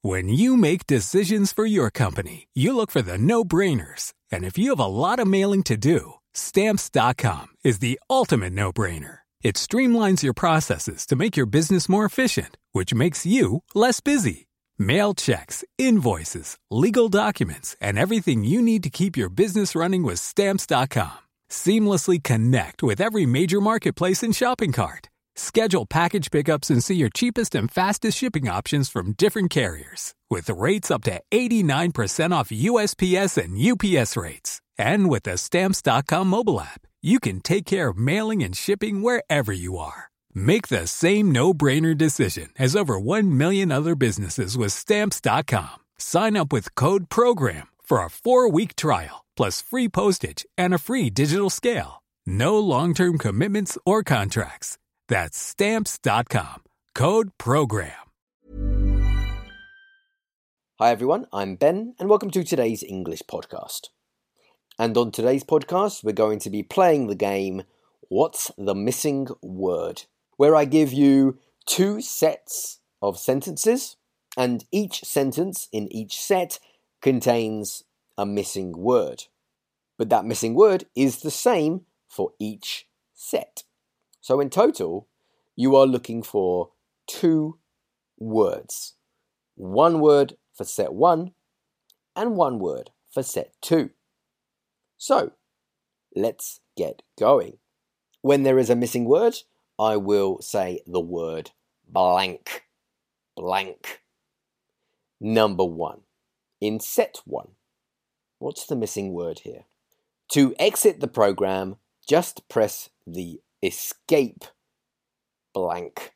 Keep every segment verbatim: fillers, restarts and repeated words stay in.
When you make decisions for your company, you look for the no-brainers. And if you have a lot of mailing to do, Stamps dot com is the ultimate no-brainer. It streamlines your processes to make your business more efficient, which makes you less busy. Mail checks, invoices, legal documents, and everything you need to keep your business running with Stamps dot com. Seamlessly connect with every major marketplace and shopping cart. Schedule package pickups and see your cheapest and fastest shipping options from different carriers, with rates up to eighty-nine percent off U S P S and U P S rates. And with the Stamps dot com mobile app, you can take care of mailing and shipping wherever you are. Make the same no-brainer decision as over one million other businesses with Stamps dot com. Sign up with code PROGRAM for a four-week trial, plus free postage and a free digital scale. No long-term commitments or contracts. That's Stamps dot com. Code PROGRAM. Hi everyone, I'm Ben, and welcome to today's English podcast. And on today's podcast, we're going to be playing the game, What's the Missing Word? Where I give you two sets of sentences, and each sentence in each set contains a missing word. But that missing word is the same for each set. So in total, you are looking for two words. One word for set one, and one word for set two. So, let's get going. When there is a missing word, I will say the word blank. Blank. Number one. In set one, what's the missing word here? To exit the program, just press the escape blank.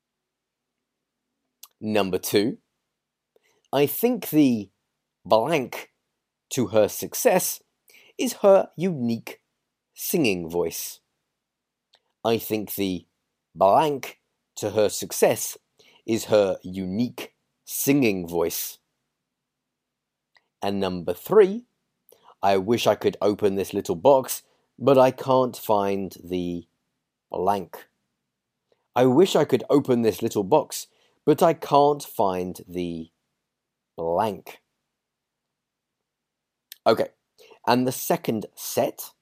Number two. I think the blank to her success is her unique singing voice. I think the blank to her success is her unique singing voice. And number three, I wish I could open this little box, but I can't find the blank. I wish I could open this little box, but I can't find the blank. Okay, and the second set.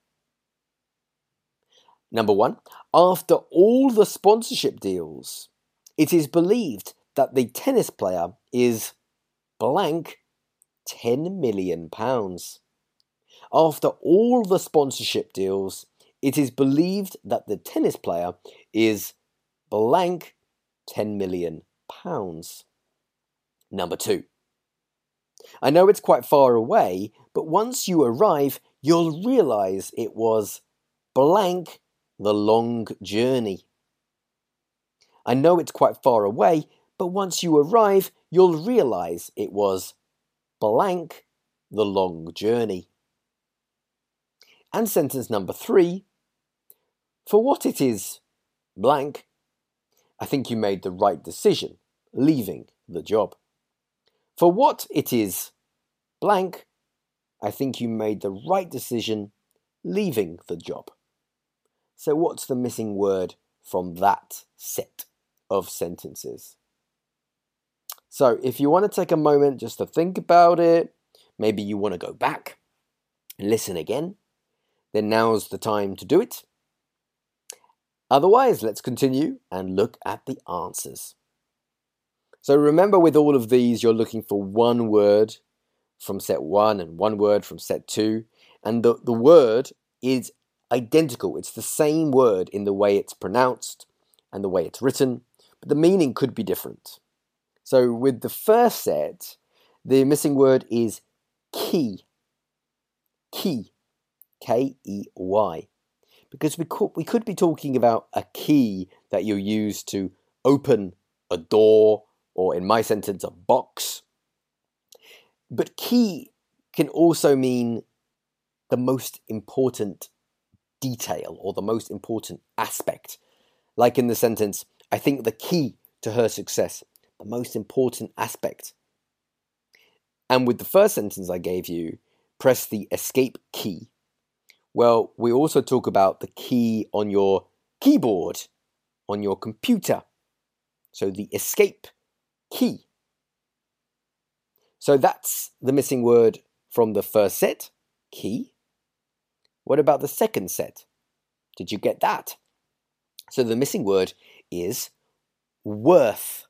Number one, after all the sponsorship deals, it is believed that the tennis player is blank ten million pounds. After all the sponsorship deals, it is believed that the tennis player is blank ten million pounds. Number two. I know it's quite far away, but once you arrive, you'll realise it was blank the long journey. I know it's quite far away, but once you arrive, you'll realise it was blank the long journey. And sentence number three. For what it is blank, I think you made the right decision, leaving the job. For what it is blank, I think you made the right decision, leaving the job. So what's the missing word from that set of sentences? So if you want to take a moment just to think about it, maybe you want to go back and listen again, then now's the time to do it. Otherwise, let's continue and look at the answers. So remember, with all of these, you're looking for one word from set one and one word from set two. And the, the word is identical. It's the same word in the way it's pronounced and the way it's written, but the meaning could be different. So with the first set, the missing word is key. Key. K E Y. Because we could, we could be talking about a key that you use to open a door, or in my sentence, a box. But key can also mean the most important detail or the most important aspect. Like in the sentence, I think the key to her success, the most important aspect. And with the first sentence I gave you, press the escape key. Well, we also talk about the key on your keyboard, on your computer. So the escape key. So that's the missing word from the first set, key. What about the second set? Did you get that? So the missing word is worth.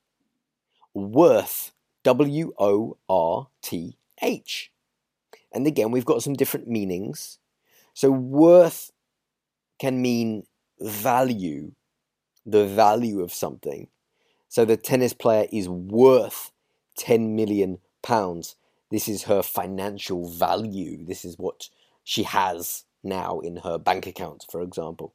Worth. W O R T H. And again, we've got some different meanings. So worth can mean value, the value of something. So the tennis player is worth ten million pounds. This is her financial value. This is what she has now in her bank account, for example.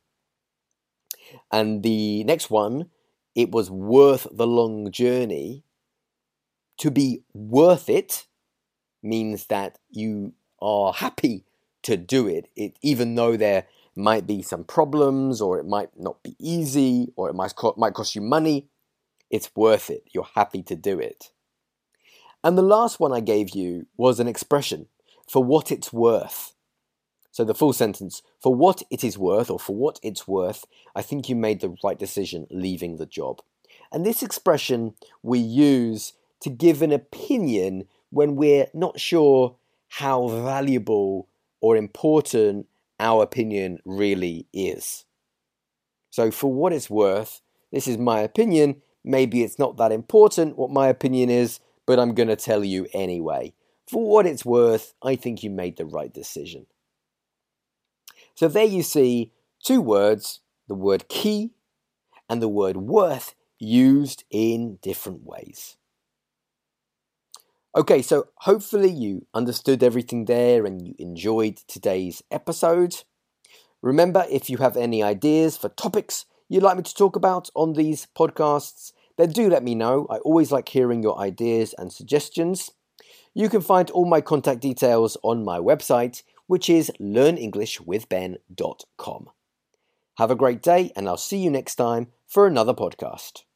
And the next one, it was worth the long journey. To be worth it means that you are happy to do it, it even though there might be some problems, or it might not be easy, or it might, co- might cost you money. It's worth it. You're happy to do it. And the last one I gave you was an expression, for what it's worth. So the full sentence, for what it is worth, or for what it's worth, I think you made the right decision leaving the job. And this expression we use to give an opinion when we're not sure how valuable or important our opinion really is. So for what it's worth, this is my opinion. Maybe it's not that important what my opinion is, but I'm going to tell you anyway. For what it's worth, I think you made the right decision. So there you see two words, the word key and the word worth, used in different ways. Okay, so hopefully you understood everything there and you enjoyed today's episode. Remember, if you have any ideas for topics you'd like me to talk about on these podcasts, then do let me know. I always like hearing your ideas and suggestions. You can find all my contact details on my website, which is learn english with ben dot com. Have a great day, and I'll see you next time for another podcast.